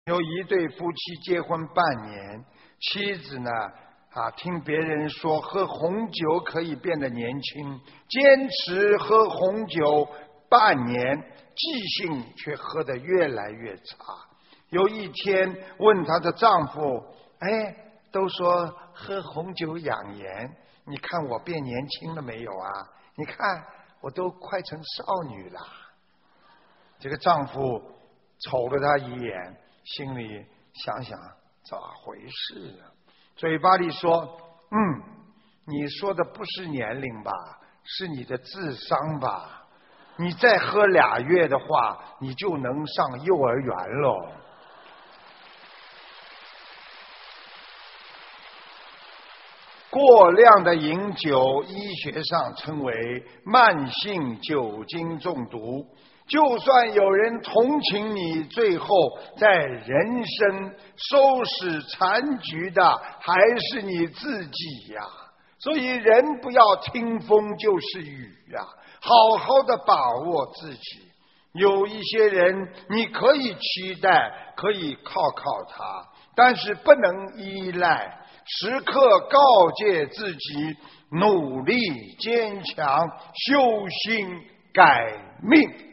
有一对夫妻结婚半年，妻子呢听别人说喝红酒可以变得年轻，坚持喝红酒半年，记性却喝得越来越差。有一天问她的丈夫，都说喝红酒养颜，你看我变年轻了没有啊？你看我都快成少女了。这个丈夫瞅了她一眼，心里想想咋回事啊？嘴巴里说，你说的不是年龄吧，是你的智商吧？你再喝2月的话，你就能上幼儿园喽。过量的饮酒，医学上称为慢性酒精中毒。就算有人同情你，最后在人生收拾残局的还是你自己呀。所以人不要听风就是雨呀，好好的把握自己。有一些人你可以期待，可以靠他，但是不能依赖，时刻告诫自己，努力坚强，修心改命。